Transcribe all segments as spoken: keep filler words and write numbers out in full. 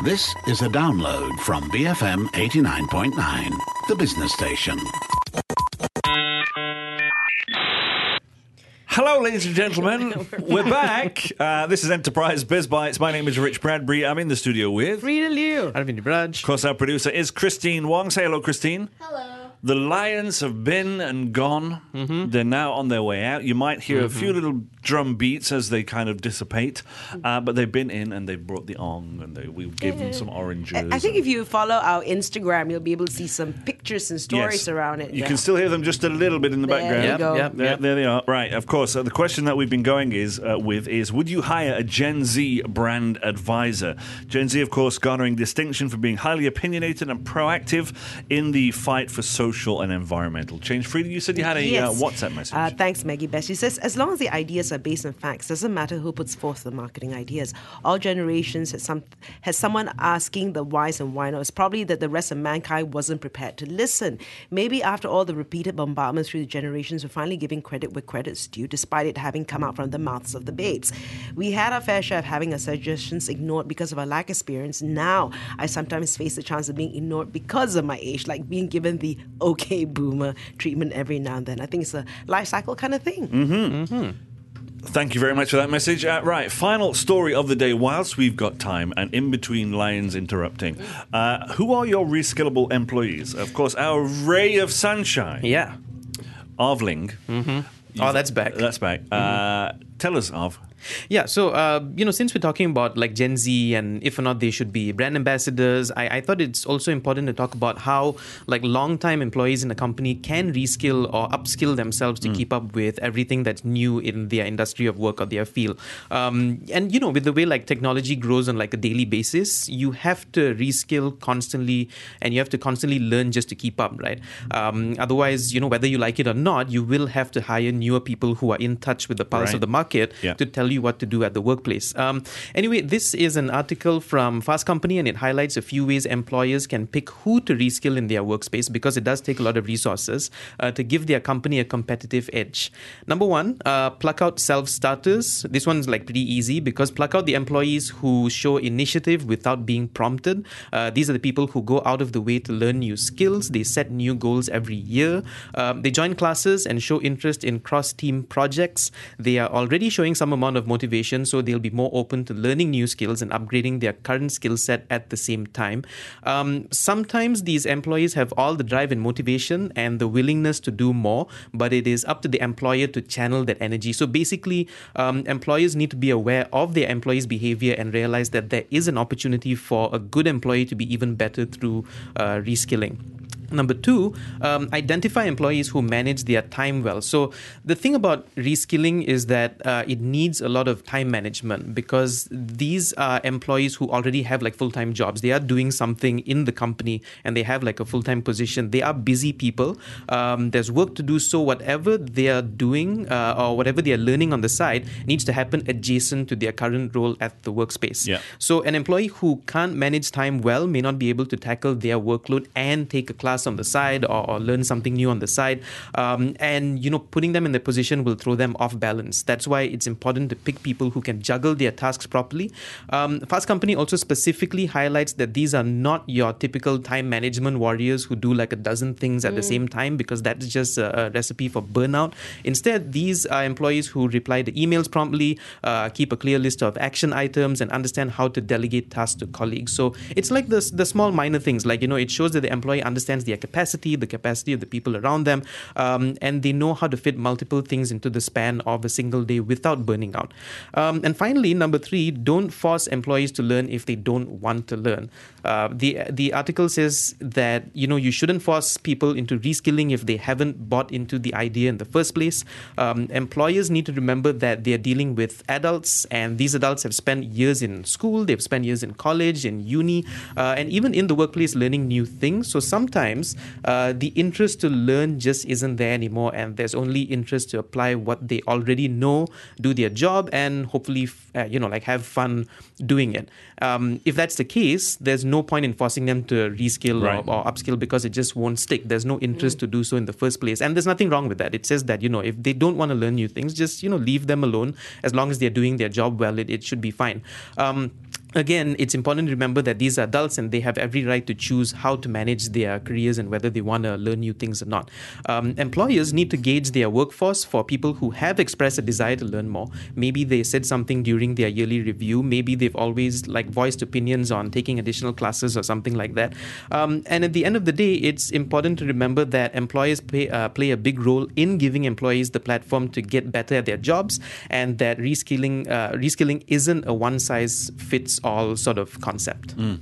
This is a download from B F M eighty-nine point nine, the business station. Hello, ladies and gentlemen. We're back. Uh, this is Enterprise Biz Bites. My name is Rich Bradbury. I'm in the studio with Frida Liu. Arvind Braj. Of course, our producer is Christine Wong. Say hello, Christine. Hello. The Lions have been and gone. Mm-hmm. They're now on their way out. You might hear mm-hmm. a few little drum beats as they kind of dissipate, uh, but they've been in and they've brought the ong and they, we've given them some oranges. I think if you follow our Instagram, you'll be able to see some pictures and stories yes. around it. You yeah. can still hear them just a little bit in the there background. You yep, go. Yep, yep. There they are. Right, of course. Uh, the question that we've been going is uh, with is, would you hire a Gen Z brand advisor? Gen Z, of course, garnering distinction for being highly opinionated and proactive in the fight for social and environmental change. Frida, you said you had a yes. uh, WhatsApp message. Uh, thanks, Maggie Best. She says, as long as the ideas are based on facts, doesn't matter who puts forth the marketing ideas. All generations has, some, has someone asking the whys and why not. It's probably that the rest of mankind wasn't prepared to listen. Maybe after all the repeated bombardments through the generations, we're finally giving credit where credit's due, despite it having come out from the mouths of the babes. We had our fair share of having our suggestions ignored because of our lack of experience. Now, I sometimes face the chance of being ignored because of my age, like being given the okay boomer treatment every now and then. I think it's a life cycle kind of thing. Mm-hmm. Mm-hmm. Thank you very much for that message. Uh, right, final story of the day, whilst we've got time and in between lions interrupting. Uh, who are your reskillable employees? Of course, our ray of sunshine. Yeah. Arvling. Mm-hmm. Oh, that's back. That's back. Mm-hmm. Uh, tell us, Arv. Yeah, so, uh, you know, since we're talking about like Gen Z and if or not they should be brand ambassadors, I, I thought it's also important to talk about how like long-time employees in a company can reskill or upskill themselves to mm. keep up with everything that's new in their industry of work or their field. Um, and, you know, with the way like technology grows on like a daily basis, you have to reskill constantly and you have to constantly learn just to keep up, right? Um, otherwise, you know, whether you like it or not, you will have to hire newer people who are in touch with the pulse right. of the market yeah. to tell you what to do at the workplace. Um, anyway, this is an article from Fast Company and it highlights a few ways employers can pick who to reskill in their workspace because it does take a lot of resources uh, to give their company a competitive edge. Number one, uh, pluck out self-starters. This one's like pretty easy because pluck out the employees who show initiative without being prompted. Uh, these are the people who go out of the way to learn new skills. They set new goals every year. Um, they join classes and show interest in cross-team projects. They are already showing some amount of motivation, so they'll be more open to learning new skills and upgrading their current skill set at the same time. Um, sometimes these employees have all the drive and motivation and the willingness to do more, but it is up to the employer to channel that energy. So basically, um, employers need to be aware of their employees' behavior and realize that there is an opportunity for a good employee to be even better through uh, reskilling. Number two, um, identify employees who manage their time well. So the thing about reskilling is that uh, it needs a lot of time management because these are employees who already have like full-time jobs. They are doing something in the company and they have like a full-time position. They are busy people. Um, there's work to do. So whatever they are doing uh, or whatever they are learning on the side needs to happen adjacent to their current role at the workspace. Yeah. So an employee who can't manage time well may not be able to tackle their workload and take a class on the side or, or learn something new on the side. Um, and, you know, putting them in the position will throw them off balance. That's why it's important to pick people who can juggle their tasks properly. Um, Fast Company also specifically highlights that these are not your typical time management warriors who do like a dozen things at mm. the same time because that's just a, a recipe for burnout. Instead, these are employees who reply to emails promptly, uh, keep a clear list of action items and understand how to delegate tasks to colleagues. So it's like the, the small minor things, like, you know, it shows that the employee understands their capacity the capacity of the people around them, um, and they know how to fit multiple things into the span of a single day without burning out. Um, and finally, number three, don't force employees to learn if they don't want to learn. Uh, the the article says that, you know, you shouldn't force people into reskilling if they haven't bought into the idea in the first place. Um, employers need to remember that they're dealing with adults, and these adults have spent years in school, they've spent years in college, in uni, uh, and even in the workplace learning new things. So sometimes Uh, the interest to learn just isn't there anymore, and there's only interest to apply what they already know, do their job, and hopefully, uh, you know, like have fun doing it. Um, if that's the case, there's no point in forcing them to reskill right. or, or upskill because it just won't stick. There's no interest mm. to do so in the first place, and there's nothing wrong with that. It says that, you know, if they don't want to learn new things, just, you know, leave them alone. As long as they're doing their job well, it, it should be fine. Um, again, it's important to remember that these are adults and they have every right to choose how to manage their careers and whether they want to learn new things or not. Um, employers need to gauge their workforce for people who have expressed a desire to learn more. Maybe they said something during their yearly review. Maybe they've always like voiced opinions on taking additional classes or something like that. Um, and at the end of the day, it's important to remember that employers pay, uh, play a big role in giving employees the platform to get better at their jobs, and that reskilling uh, reskilling isn't a one-size-fits-all sort of concept. Mm.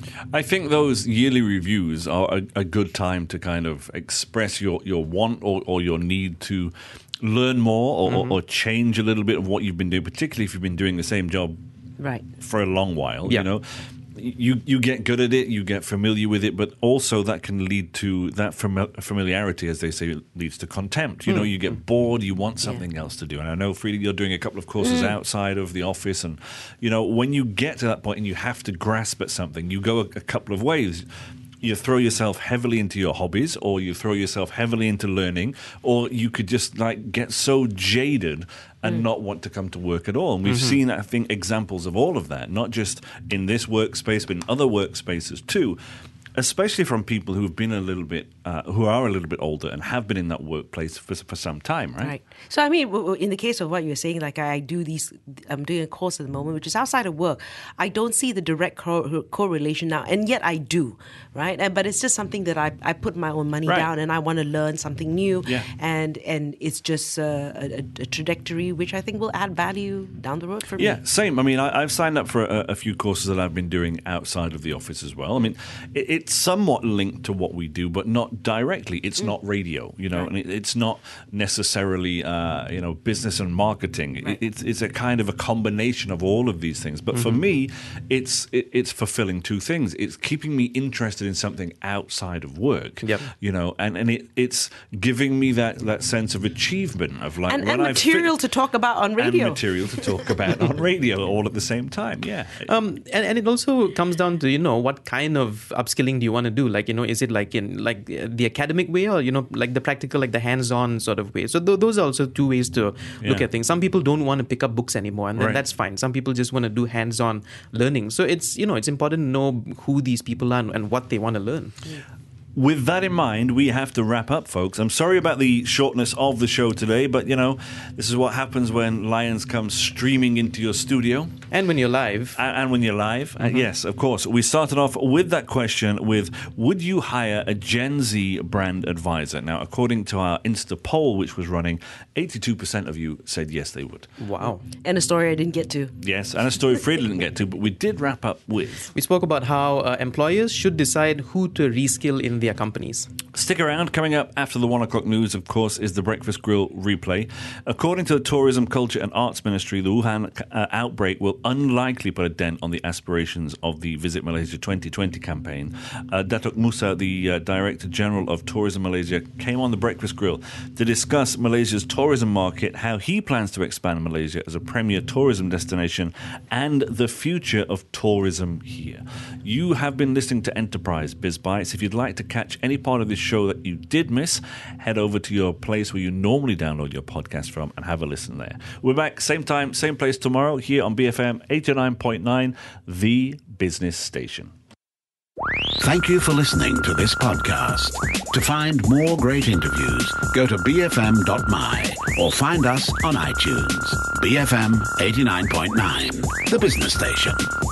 I think those yearly reviews are a, a good time to kind of express your, your want or, or your need to learn more or, mm-hmm. or change a little bit of what you've been doing, particularly if you've been doing the same job right. for a long while, yeah. you know. You you get good at it, you get familiar with it, but also that can lead to that fami- familiarity, as they say, leads to contempt. You mm. know, you get bored, you want something yeah. else to do. And I know, Frida, you're doing a couple of courses mm. outside of the office, and you know, when you get to that point and you have to grasp at something, you go a, a couple of ways. You throw yourself heavily into your hobbies, or you throw yourself heavily into learning, or you could just like get so jaded and mm. not want to come to work at all. And we've mm-hmm. seen, I think, examples of all of that, not just in this workspace, but in other workspaces too, especially from people who have been a little bit, uh, who are a little bit older and have been in that workplace for, for some time, right? Right. So, I mean, in the case of what you're saying, like I do these, I'm doing a course at the moment, which is outside of work. I don't see the direct co- correlation now, and yet I do, right? And, but it's just something that I, I put my own money right. down, and I want to learn something new. Yeah. And and it's just uh, a, a trajectory which I think will add value down the road for me. Yeah, same. I mean, I, I've signed up for a, a few courses that I've been doing outside of the office as well. I mean, it, it's somewhat linked to what we do, but not directly. It's mm. not radio, you know, right. and it, it's not necessarily, uh, you know, business and marketing. Right. It, it's it's a kind of a combination of all of these things. But mm-hmm. for me, it's it, it's fulfilling two things. It's keeping me interested in something outside of work, yep. you know, and, and it, it's giving me that, that sense of achievement of like and, when and I've material fi- to talk about on radio. And material to talk about on radio all at the same time, yeah. Um, and, and it also comes down to, you know, what kind of upskilling do you want to do? Like, you know, is it like in like the academic way, or, you know, like the practical, like the hands-on sort of way? So th- those are also two ways to yeah. look at things. Some people don't want to pick up books anymore, and then right. that's fine. Some people just want to do hands-on learning. So it's, you know, it's important to know who these people are and what they want to learn. Yeah. With that in mind, we have to wrap up, folks. I'm sorry about the shortness of the show today, but, you know, this is what happens when Lions come streaming into your studio. And when you're live. And, and when you're live. Mm-hmm. Uh, yes, of course. We started off with that question with, would you hire a Gen Z brand advisor? Now, according to our Insta poll, which was running, eighty-two percent of you said yes, they would. Wow. And a story I didn't get to. Yes, and a story Frida didn't get to, but we did wrap up with. We spoke about how uh, employers should decide who to reskill in their companies. Stick around. Coming up after the one o'clock news, of course, is the Breakfast Grill replay. According to the Tourism, Culture and Arts Ministry, the Wuhan uh, outbreak will unlikely put a dent on the aspirations of the Visit Malaysia twenty twenty campaign. Uh, Datuk Musa, the uh, Director General of Tourism Malaysia, came on the Breakfast Grill to discuss Malaysia's tourism market, how he plans to expand Malaysia as a premier tourism destination, and the future of tourism here. You have been listening to Enterprise Biz Bites. If you'd like to catch any part of this show that you did miss, head over to your place where you normally download your podcast from and have a listen there. We're back same time, same place tomorrow here on B F M eighty-nine point nine, the business station. Thank you for listening to this podcast. To find more great interviews, go to b f m dot m y or find us on iTunes. B F M eighty-nine point nine, the business station.